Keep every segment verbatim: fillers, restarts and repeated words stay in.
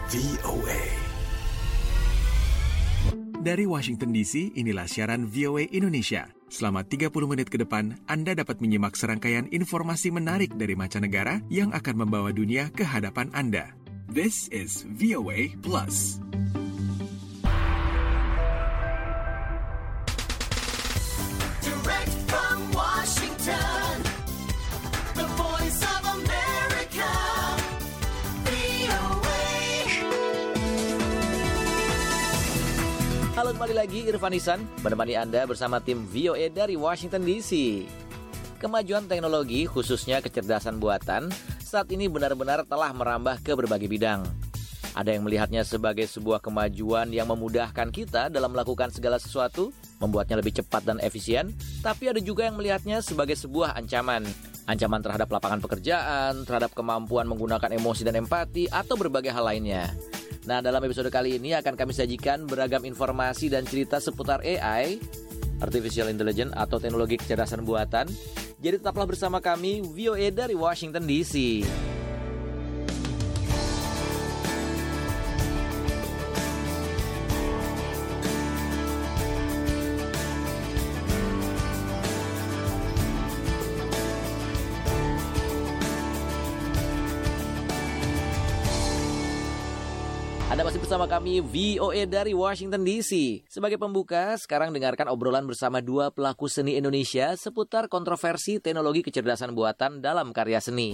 V O A. Dari Washington D C, inilah siaran V O A Indonesia. Selama tiga puluh menit ke depan, Anda dapat menyimak serangkaian informasi menarik dari mancanegara yang akan membawa dunia ke hadapan Anda. This is V O A Plus. Direct from Washington, the voice of America, V O A. Halo, kembali lagi Irfan Ihsan menemani Anda bersama tim V O A dari Washington D C. Kemajuan teknologi, khususnya kecerdasan buatan, saat ini benar-benar telah merambah ke berbagai bidang. Ada yang melihatnya sebagai sebuah kemajuan yang memudahkan kita dalam melakukan segala sesuatu, membuatnya lebih cepat dan efisien, tapi ada juga yang melihatnya sebagai sebuah ancaman. Ancaman terhadap lapangan pekerjaan, terhadap kemampuan menggunakan emosi dan empati, atau berbagai hal lainnya. Nah, dalam episode kali ini akan kami sajikan beragam informasi dan cerita seputar A I, Artificial Intelligence atau teknologi kecerdasan buatan. Jadi tetaplah bersama kami V O A dari Washington D C. Anda masih bersama kami V O A dari Washington D C. Sebagai pembuka, sekarang dengarkan obrolan bersama dua pelaku seni Indonesia seputar kontroversi teknologi kecerdasan buatan dalam karya seni.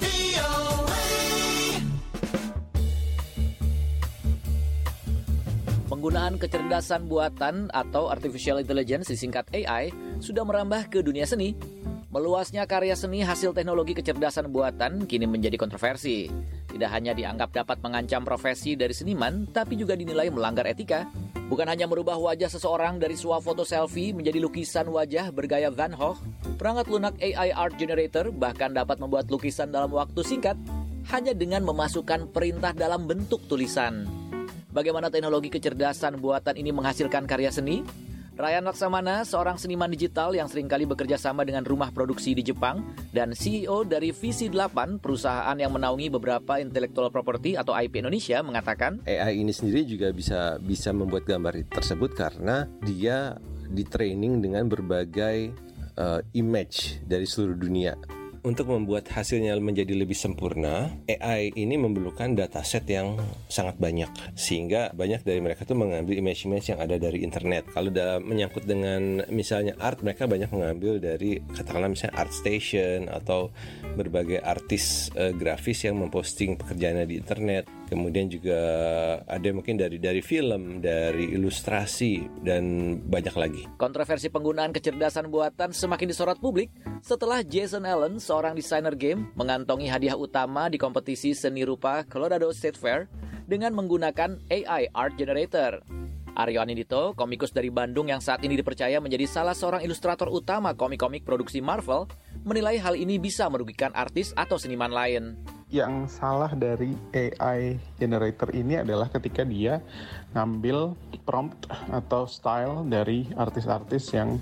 Penggunaan kecerdasan buatan atau Artificial Intelligence disingkat A I sudah merambah ke dunia seni. Meluasnya karya seni hasil teknologi kecerdasan buatan kini menjadi kontroversi. Tidak hanya dianggap dapat mengancam profesi dari seniman, tapi juga dinilai melanggar etika. Bukan hanya merubah wajah seseorang dari swafoto selfie menjadi lukisan wajah bergaya Van Gogh, perangkat lunak A I Art Generator bahkan dapat membuat lukisan dalam waktu singkat hanya dengan memasukkan perintah dalam bentuk tulisan. Bagaimana teknologi kecerdasan buatan ini menghasilkan karya seni? Ryan Laksamana, seorang seniman digital yang seringkali bekerja sama dengan rumah produksi di Jepang dan C E O dari Visi delapan, perusahaan yang menaungi beberapa intellectual property atau I P Indonesia, mengatakan A I ini sendiri juga bisa bisa membuat gambar tersebut karena dia di-training dengan berbagai uh, image dari seluruh dunia. Untuk membuat hasilnya menjadi lebih sempurna, A I ini memerlukan dataset yang sangat banyak, sehingga banyak dari mereka tuh mengambil image-image yang ada dari internet. Kalau dalam menyangkut dengan misalnya art, mereka banyak mengambil dari katakanlah misalnya ArtStation atau berbagai artis uh, grafis yang memposting pekerjaannya di internet. Kemudian juga ada mungkin dari dari film, dari ilustrasi, dan banyak lagi. Kontroversi penggunaan kecerdasan buatan semakin disorot publik setelah Jason Allen, seorang desainer game, mengantongi hadiah utama di kompetisi seni rupa Colorado State Fair dengan menggunakan A I Art Generator. Aryo Anindito, komikus dari Bandung yang saat ini dipercaya menjadi salah seorang ilustrator utama komik-komik produksi Marvel, menilai hal ini bisa merugikan artis atau seniman lain. Yang salah dari A I generator ini adalah ketika dia ngambil prompt atau style dari artis-artis yang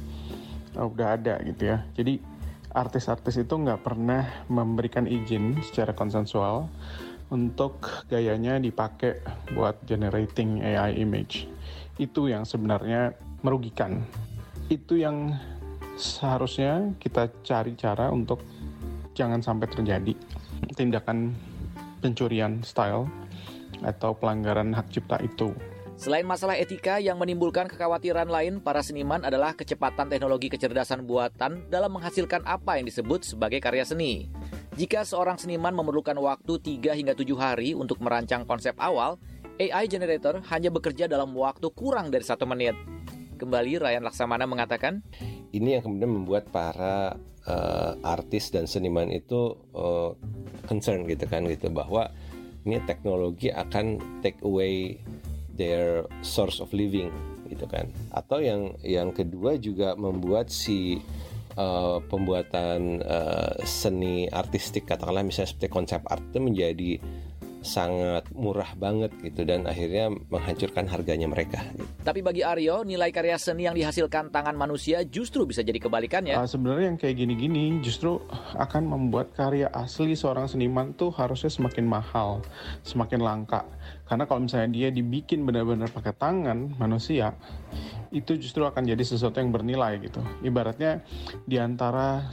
udah ada gitu ya. Jadi artis-artis itu nggak pernah memberikan izin secara konsensual untuk gayanya dipakai buat generating A I image. Itu yang sebenarnya merugikan. Itu yang seharusnya kita cari cara untuk jangan sampai terjadi tindakan pencurian style atau pelanggaran hak cipta itu. Selain masalah etika yang menimbulkan kekhawatiran lain, para seniman adalah kecepatan teknologi kecerdasan buatan dalam menghasilkan apa yang disebut sebagai karya seni. Jika seorang seniman memerlukan waktu tiga hingga tujuh hari untuk merancang konsep awal, A I generator hanya bekerja dalam waktu kurang dari satu menit. Kembali Ryan Laksamana mengatakan, ini yang kemudian membuat para uh, artis dan seniman itu uh, concern gitu kan gitu, bahwa ini teknologi akan take away their source of living gitu kan. Atau yang yang kedua juga membuat si uh, pembuatan uh, seni artistik, katakanlah misalnya seperti konsep art itu menjadi sangat murah banget gitu dan akhirnya menghancurkan harganya mereka. Gitu. Tapi bagi Aryo, nilai karya seni yang dihasilkan tangan manusia justru bisa jadi kebalikannya. Uh, sebenarnya yang kayak gini-gini justru akan membuat karya asli seorang seniman tuh harusnya semakin mahal, semakin langka. Karena kalau misalnya dia dibikin benar-benar pakai tangan manusia, itu justru akan jadi sesuatu yang bernilai gitu. Ibaratnya di antara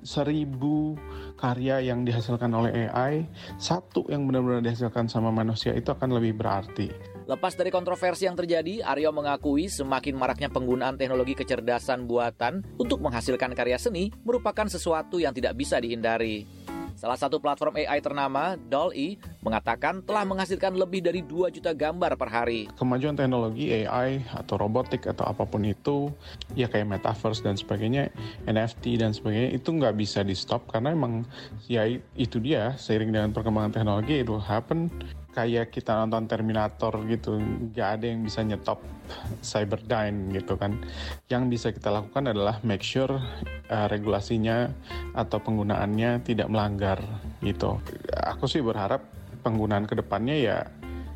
seribu karya yang dihasilkan oleh A I, satu yang benar-benar dihasilkan sama manusia itu akan lebih berarti. Lepas dari kontroversi yang terjadi, Aryo mengakui semakin maraknya penggunaan teknologi kecerdasan buatan untuk menghasilkan karya seni merupakan sesuatu yang tidak bisa dihindari. Salah satu platform A I ternama, D A L L-E, mengatakan telah menghasilkan lebih dari dua juta gambar per hari. Kemajuan teknologi A I atau robotik atau apapun itu, ya kayak metaverse dan sebagainya, N F T dan sebagainya, itu nggak bisa di-stop karena emang ya itu dia, seiring dengan perkembangan teknologi, it will happen. Kayak kita nonton Terminator gitu, nggak ada yang bisa nyetop Cyberdyne gitu kan. Yang bisa kita lakukan adalah make sure uh, regulasinya atau penggunaannya tidak melanggar gitu. Aku sih berharap penggunaan kedepannya ya,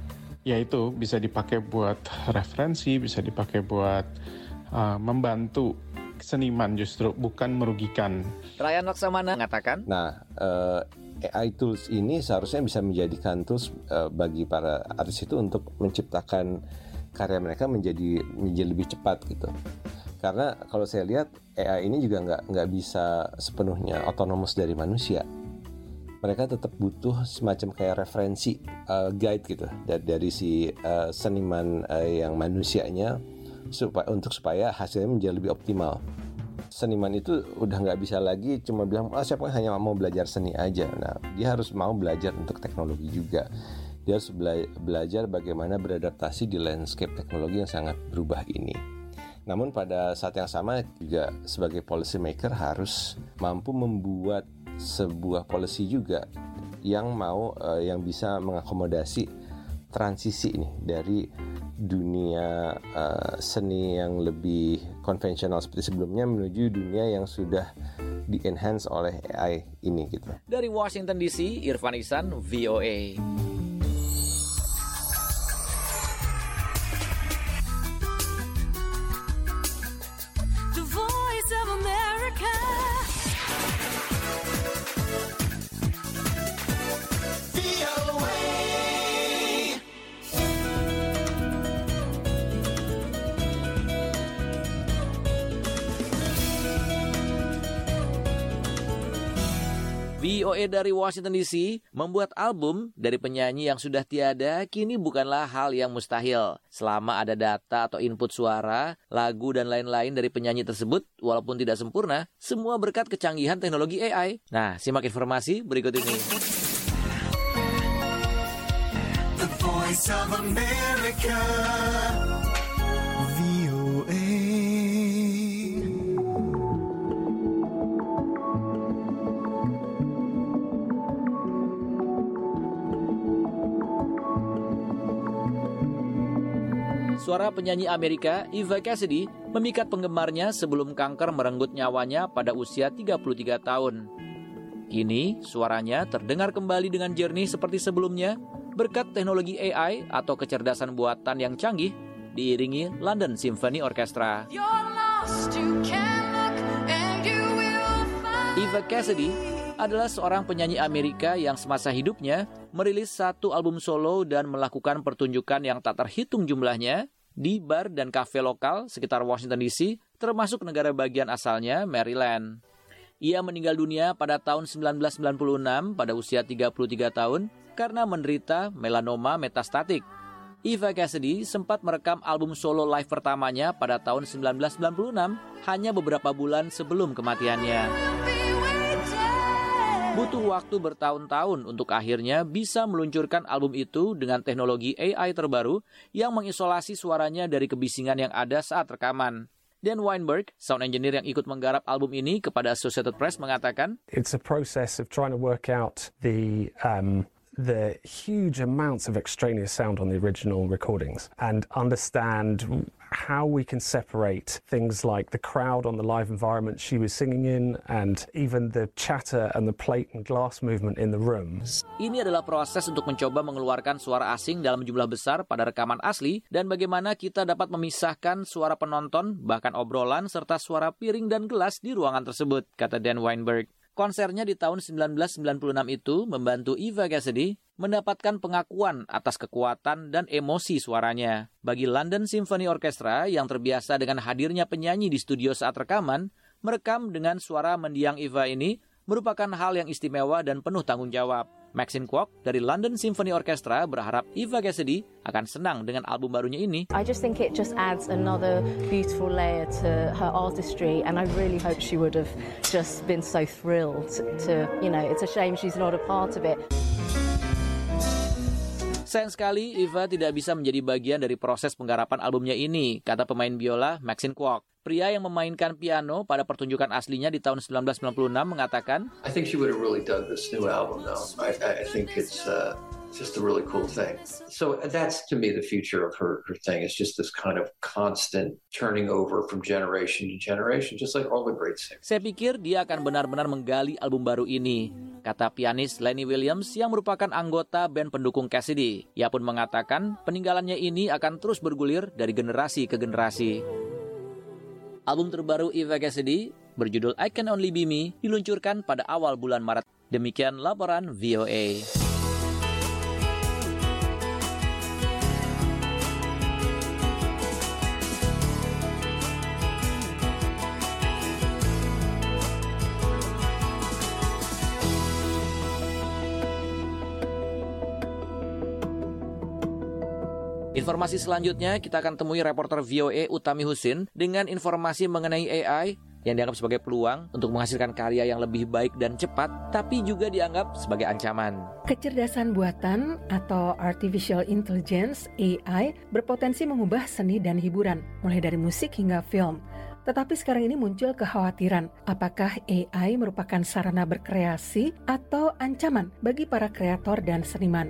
ya itu bisa dipakai buat referensi, bisa dipakai buat uh, membantu seniman justru, bukan merugikan. Ryan Laksamana mengatakan, Nah, uh, A I tools ini seharusnya bisa menjadikan tools uh, bagi para artis itu untuk menciptakan karya mereka menjadi menjadi lebih cepat gitu. Karena kalau saya lihat A I ini juga nggak nggak bisa sepenuhnya otonomus dari manusia. Mereka tetap butuh semacam kayak referensi uh, guide gitu dari, dari si uh, seniman uh, yang manusianya supaya untuk supaya hasilnya menjadi lebih optimal. Seniman itu udah nggak bisa lagi cuma bilang, ah siapa hanya mau belajar seni aja. Nah, dia harus mau belajar untuk teknologi juga. Dia harus bela- belajar bagaimana beradaptasi di landscape teknologi yang sangat berubah ini. Namun pada saat yang sama juga sebagai policy maker harus mampu membuat sebuah policy juga yang mau uh, yang bisa mengakomodasi transisi ini dari dunia uh, seni yang lebih konvensional seperti sebelumnya menuju dunia yang sudah di-enhance oleh A I ini gitu. Dari Washington D C, Irfan Ihsan, V O A. The Voice of America. V O A. V O A dari Washington D C membuat album dari penyanyi yang sudah tiada kini bukanlah hal yang mustahil. Selama ada data atau input suara, lagu dan lain-lain dari penyanyi tersebut, walaupun tidak sempurna, semua berkat kecanggihan teknologi A I. Nah, simak informasi berikut ini. The Voice of America. V O A. Suara penyanyi Amerika Eva Cassidy memikat penggemarnya sebelum kanker merenggut nyawanya pada usia tiga puluh tiga tahun. Kini, suaranya terdengar kembali dengan jernih seperti sebelumnya berkat teknologi A I atau kecerdasan buatan yang canggih diiringi London Symphony Orchestra. Eva Cassidy adalah seorang penyanyi Amerika yang semasa hidupnya merilis satu album solo dan melakukan pertunjukan yang tak terhitung jumlahnya di bar dan kafe lokal sekitar Washington D C, termasuk negara bagian asalnya, Maryland. Ia meninggal dunia pada tahun sembilan belas sembilan puluh enam pada usia tiga puluh tiga tahun karena menderita melanoma metastatik. Eva Cassidy sempat merekam album solo live pertamanya pada tahun sembilan belas sembilan puluh enam, hanya beberapa bulan sebelum kematiannya. Butuh waktu bertahun-tahun untuk akhirnya bisa meluncurkan album itu dengan teknologi A I terbaru yang mengisolasi suaranya dari kebisingan yang ada saat rekaman. Dan Weinberg, sound engineer yang ikut menggarap album ini, kepada Associated Press mengatakan, It's a process of trying to work out the um, the huge amounts of extraneous sound on the original recordings and understand how we can separate things like the crowd on the live environment she was singing in and even the chatter and the plate and glass movement in the room. Ini adalah proses untuk mencoba mengeluarkan suara asing dalam jumlah besar pada rekaman asli dan bagaimana kita dapat memisahkan suara penonton, bahkan obrolan, serta suara piring dan gelas di ruangan tersebut, kata Dan Weinberg. Konsernya di tahun sembilan belas sembilan puluh enam itu membantu Eva Cassidy mendapatkan pengakuan atas kekuatan dan emosi suaranya. Bagi London Symphony Orchestra yang terbiasa dengan hadirnya penyanyi di studio saat rekaman, merekam dengan suara mendiang Eva ini merupakan hal yang istimewa dan penuh tanggung jawab. Maxine Kwok dari London Symphony Orchestra berharap Eva Cassidy akan senang dengan album barunya ini. I just think it just adds another beautiful layer to her artistry, and I really hope she would have just been so thrilled to, you know, it's a shame she's not a part of it. Sayang sekali, Eva tidak bisa menjadi bagian dari proses penggarapan albumnya ini, kata pemain biola Maxine Kwok. Pria yang memainkan piano pada pertunjukan aslinya di tahun sembilan belas sembilan puluh enam mengatakan, I think she would have really dug this new album, though. I, I think it's uh, just a really cool thing. So that's, to me, the future of her, her thing. It's just this kind of constant turning over from generation to generation, just like all the great singers. Saya pikir dia akan benar-benar menggali album baru ini, kata pianis Lenny Williams yang merupakan anggota band pendukung Cassidy. Ia pun mengatakan peninggalannya ini akan terus bergulir dari generasi ke generasi. Album terbaru Eva Cassidy berjudul I Can Only Be Me diluncurkan pada awal bulan Maret. Demikian laporan V O A. Informasi selanjutnya kita akan temui reporter V O A Utami Husin dengan informasi mengenai A I yang dianggap sebagai peluang untuk menghasilkan karya yang lebih baik dan cepat, tapi juga dianggap sebagai ancaman. Kecerdasan buatan atau Artificial Intelligence A I berpotensi mengubah seni dan hiburan, mulai dari musik hingga film. Tetapi sekarang ini muncul kekhawatiran, apakah A I merupakan sarana berkreasi atau ancaman bagi para kreator dan seniman.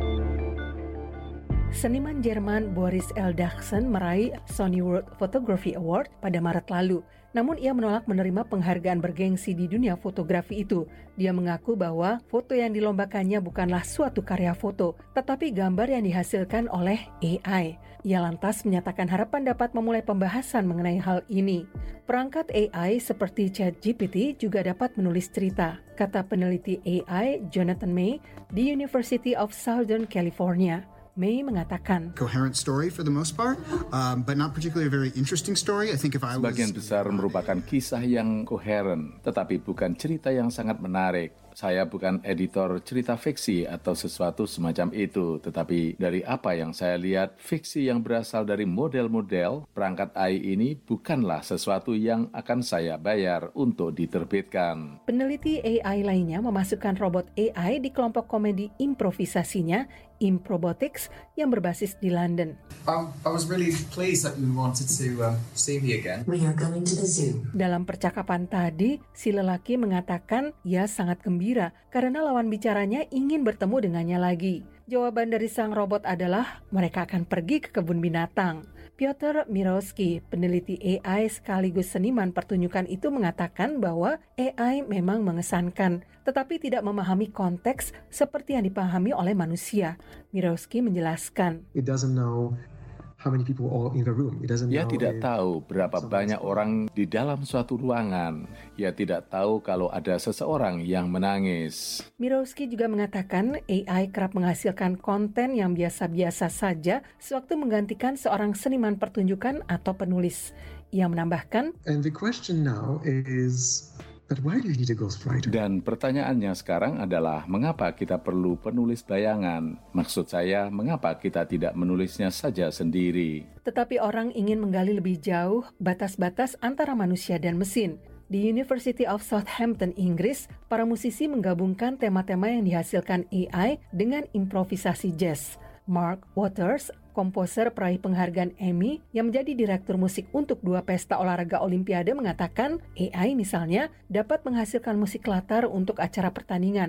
Seniman Jerman Boris Eldachsen meraih Sony World Photography Award pada Maret lalu. Namun ia menolak menerima penghargaan bergengsi di dunia fotografi itu. Dia mengaku bahwa foto yang dilombakannya bukanlah suatu karya foto, tetapi gambar yang dihasilkan oleh A I. Ia lantas menyatakan harapan dapat memulai pembahasan mengenai hal ini. Perangkat A I seperti ChatGPT juga dapat menulis cerita, kata peneliti A I Jonathan May di University of Southern California. May mengatakan, coherent story for the most part, um, but not particularly a very interesting story. I think if I was Sebagian besar merupakan kisah yang koheren, tetapi bukan cerita yang sangat menarik. Saya bukan editor cerita fiksi atau sesuatu semacam itu, tetapi dari apa yang saya lihat, fiksi yang berasal dari model-model perangkat A I ini bukanlah sesuatu yang akan saya bayar untuk diterbitkan. Peneliti A I lainnya memasukkan robot A I di kelompok komedi improvisasinya, Improbotics, yang berbasis di London. Um, I was really pleased that you wanted to um, see me again. We are going to the zoo. Dalam percakapan tadi, si lelaki mengatakan ia sangat gembira karena lawan bicaranya ingin bertemu dengannya lagi. Jawaban dari sang robot adalah mereka akan pergi ke kebun binatang. Piotr Mirowski, peneliti A I sekaligus seniman pertunjukan itu mengatakan bahwa A I memang mengesankan, tetapi tidak memahami konteks seperti yang dipahami oleh manusia. Mirowski menjelaskan, It doesn't know how many people are in the room. It doesn't Ia know tidak if tahu berapa banyak orang di dalam suatu ruangan. Ia tidak tahu kalau ada seseorang yang menangis. Mirowski juga mengatakan A I kerap menghasilkan konten yang biasa-biasa saja sewaktu menggantikan seorang seniman pertunjukan atau penulis. Ia menambahkan, And the question now is, but why do you need a ghostwriter? Dan pertanyaannya sekarang adalah mengapa kita perlu penulis bayangan? Maksud saya, mengapa kita tidak menulisnya saja sendiri? Tetapi orang ingin menggali lebih jauh batas-batas antara manusia dan mesin. Di University of Southampton, Inggris, para musisi menggabungkan tema-tema yang dihasilkan A I dengan improvisasi jazz. Mark Waters, komposer peraih penghargaan Emmy yang menjadi direktur musik untuk dua pesta olahraga Olimpiade, mengatakan A I misalnya dapat menghasilkan musik latar untuk acara pertandingan.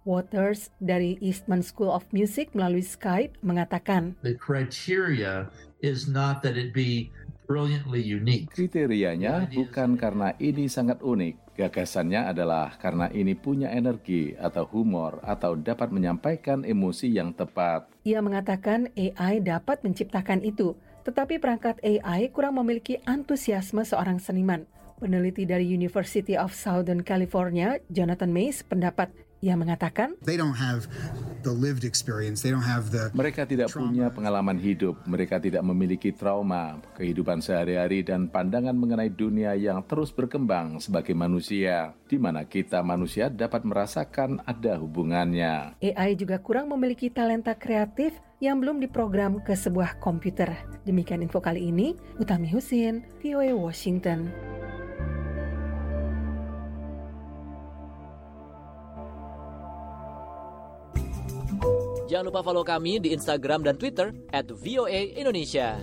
Waters dari Eastman School of Music melalui Skype mengatakan, The criteria is not that it be brilliantly unique. Kriterianya bukan karena ini sangat unik. Gagasannya adalah karena ini punya energi atau humor atau dapat menyampaikan emosi yang tepat. Ia mengatakan A I dapat menciptakan itu, tetapi perangkat A I kurang memiliki antusiasme seorang seniman. Peneliti dari University of Southern California, Jonathan Mays, pendapat ia mengatakan, They don't have the lived experience. They don't have the Mereka tidak punya pengalaman hidup, mereka tidak memiliki trauma, kehidupan sehari-hari dan pandangan mengenai dunia yang terus berkembang sebagai manusia, di mana kita manusia dapat merasakan ada hubungannya. A I juga kurang memiliki talenta kreatif yang belum diprogram ke sebuah komputer. Demikian info kali ini, Utami Husin, V O A Washington. Jangan lupa follow kami di Instagram dan Twitter at V O A Indonesia.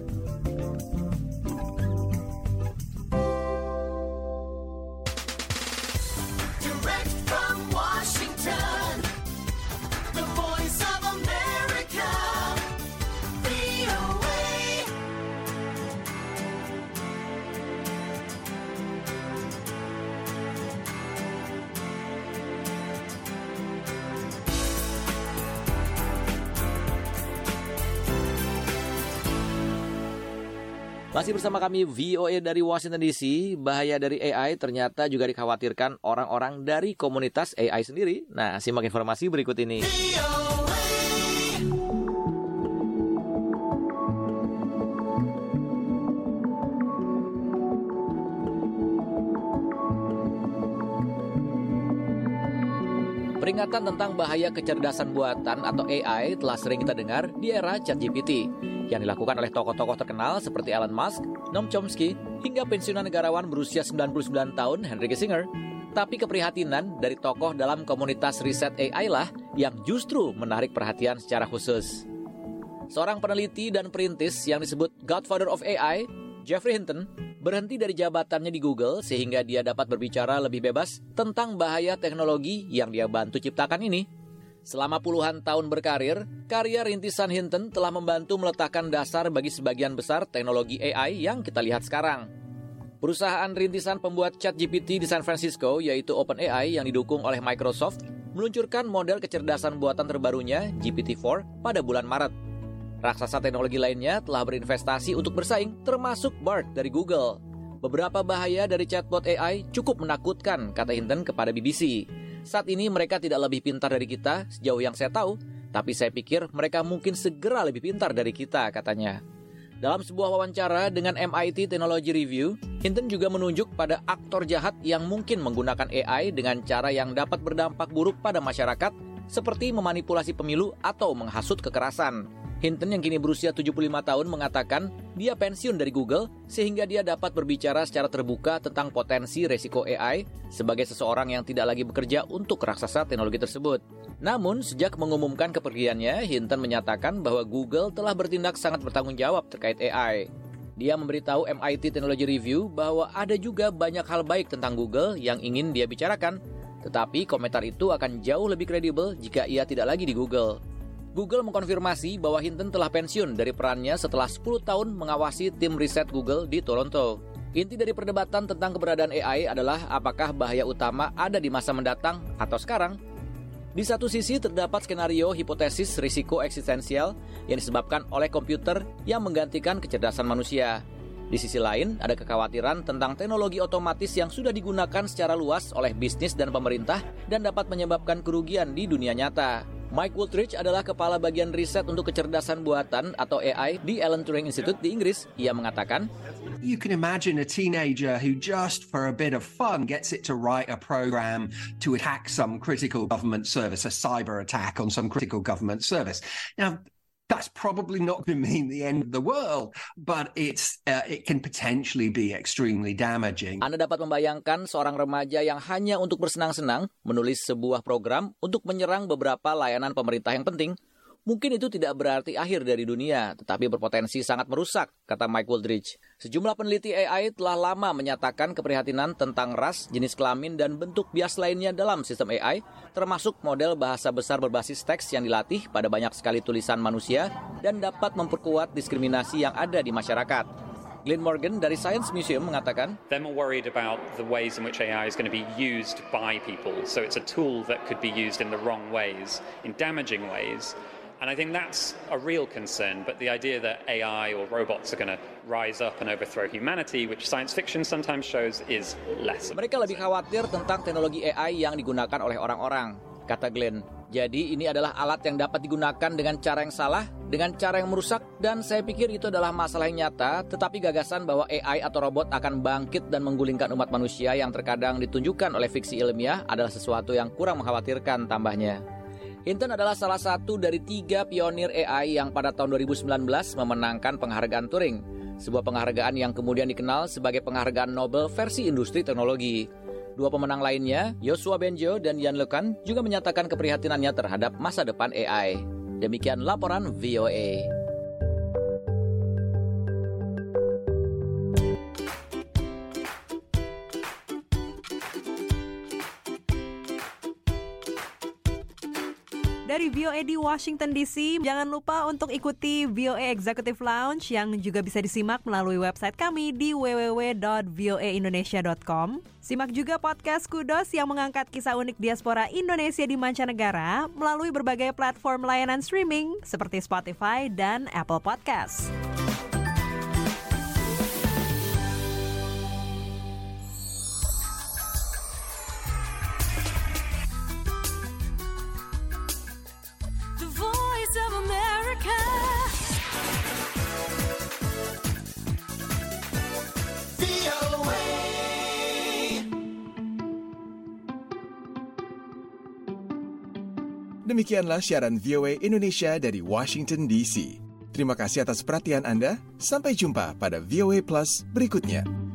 Direct from Washington, the voice of America, V O A. Masih bersama kami V O A dari Washington D C. Bahaya dari A I ternyata juga dikhawatirkan orang-orang dari komunitas A I sendiri. Nah, simak informasi berikut ini. Peringatan tentang bahaya kecerdasan buatan atau A I telah sering kita dengar di era ChatGPT yang dilakukan oleh tokoh-tokoh terkenal seperti Elon Musk, Noam Chomsky, hingga pensiunan negarawan berusia sembilan puluh sembilan tahun Henry Kissinger. Tapi keprihatinan dari tokoh dalam komunitas riset A I lah yang justru menarik perhatian secara khusus. Seorang peneliti dan perintis yang disebut Godfather of A I, Geoffrey Hinton, berhenti dari jabatannya di Google sehingga dia dapat berbicara lebih bebas tentang bahaya teknologi yang dia bantu ciptakan ini. Selama puluhan tahun berkarir, karya rintisan Hinton telah membantu meletakkan dasar bagi sebagian besar teknologi A I yang kita lihat sekarang. Perusahaan rintisan pembuat ChatGPT di San Francisco, yaitu OpenAI yang didukung oleh Microsoft, meluncurkan model kecerdasan buatan terbarunya, G P T four, pada bulan Maret. Raksasa teknologi lainnya telah berinvestasi untuk bersaing, termasuk Bard dari Google. Beberapa bahaya dari chatbot A I cukup menakutkan, kata Hinton kepada B B C. Saat ini mereka tidak lebih pintar dari kita, sejauh yang saya tahu, tapi saya pikir mereka mungkin segera lebih pintar dari kita, katanya. Dalam sebuah wawancara dengan M I T Technology Review, Hinton juga menunjuk pada aktor jahat yang mungkin menggunakan A I dengan cara yang dapat berdampak buruk pada masyarakat, seperti memanipulasi pemilu atau menghasut kekerasan. Hinton yang kini berusia tujuh puluh lima tahun mengatakan dia pensiun dari Google sehingga dia dapat berbicara secara terbuka tentang potensi resiko A I sebagai seseorang yang tidak lagi bekerja untuk raksasa teknologi tersebut. Namun, sejak mengumumkan kepergiannya, Hinton menyatakan bahwa Google telah bertindak sangat bertanggung jawab terkait A I. Dia memberitahu M I T Technology Review bahwa ada juga banyak hal baik tentang Google yang ingin dia bicarakan, tetapi komentar itu akan jauh lebih kredibel jika ia tidak lagi di Google. Google mengkonfirmasi bahwa Hinton telah pensiun dari perannya setelah sepuluh tahun mengawasi tim riset Google di Toronto. Inti dari perdebatan tentang keberadaan A I adalah apakah bahaya utama ada di masa mendatang atau sekarang. Di satu sisi terdapat skenario hipotesis risiko eksistensial yang disebabkan oleh komputer yang menggantikan kecerdasan manusia. Di sisi lain, ada kekhawatiran tentang teknologi otomatis yang sudah digunakan secara luas oleh bisnis dan pemerintah dan dapat menyebabkan kerugian di dunia nyata. Mike Woodridge adalah kepala bagian riset untuk kecerdasan buatan atau A I di Alan Turing Institute di Inggris. Ia mengatakan, You can imagine a teenager who just for a bit of fun gets it to write a program to attack some critical government service, a cyber attack on some critical government service. Now, that's probably not going to mean the end of the world, but it's uh, it can potentially be extremely damaging. Anda dapat membayangkan seorang remaja yang hanya untuk bersenang-senang menulis sebuah program untuk menyerang beberapa layanan pemerintah yang penting. Mungkin itu tidak berarti akhir dari dunia, tetapi berpotensi sangat merusak, kata Mike Wooldridge. Sejumlah peneliti A I telah lama menyatakan keprihatinan tentang ras, jenis kelamin, dan bentuk bias lainnya dalam sistem A I, termasuk model bahasa besar berbasis teks yang dilatih pada banyak sekali tulisan manusia dan dapat memperkuat diskriminasi yang ada di masyarakat. Glenn Morgan dari Science Museum mengatakan, They're more worried about the ways in which A I is going to be used by people. So it's a tool that could be used in the wrong ways, in damaging ways. And I think that's a real concern. But the idea that A I or robots are going to rise up and overthrow humanity, which science fiction sometimes shows, is less. Mereka lebih khawatir tentang teknologi A I yang digunakan oleh orang-orang, kata Glenn. Jadi ini adalah alat yang dapat digunakan dengan cara yang salah, dengan cara yang merusak, dan saya pikir itu adalah masalah yang nyata, tetapi gagasan bahwa A I atau robot akan bangkit dan menggulingkan umat manusia yang terkadang ditunjukkan oleh fiksi ilmiah adalah sesuatu yang kurang mengkhawatirkan, tambahnya. Hinton adalah salah satu dari tiga pionir A I yang pada tahun dua ribu sembilan belas memenangkan penghargaan Turing, sebuah penghargaan yang kemudian dikenal sebagai penghargaan Nobel versi industri teknologi. Dua pemenang lainnya, Yoshua Bengio dan Yann LeCun, juga menyatakan keprihatinannya terhadap masa depan A I. Demikian laporan V O A. Dari V O A di Washington D C, jangan lupa untuk ikuti V O A Executive Lounge yang juga bisa disimak melalui website kami di w w w dot v o a indonesia dot com. Simak juga podcast Kudos yang mengangkat kisah unik diaspora Indonesia di mancanegara melalui berbagai platform layanan streaming seperti Spotify dan Apple Podcasts. Demikianlah siaran V O A Indonesia dari Washington D C. Terima kasih atas perhatian Anda. Sampai jumpa pada V O A Plus berikutnya.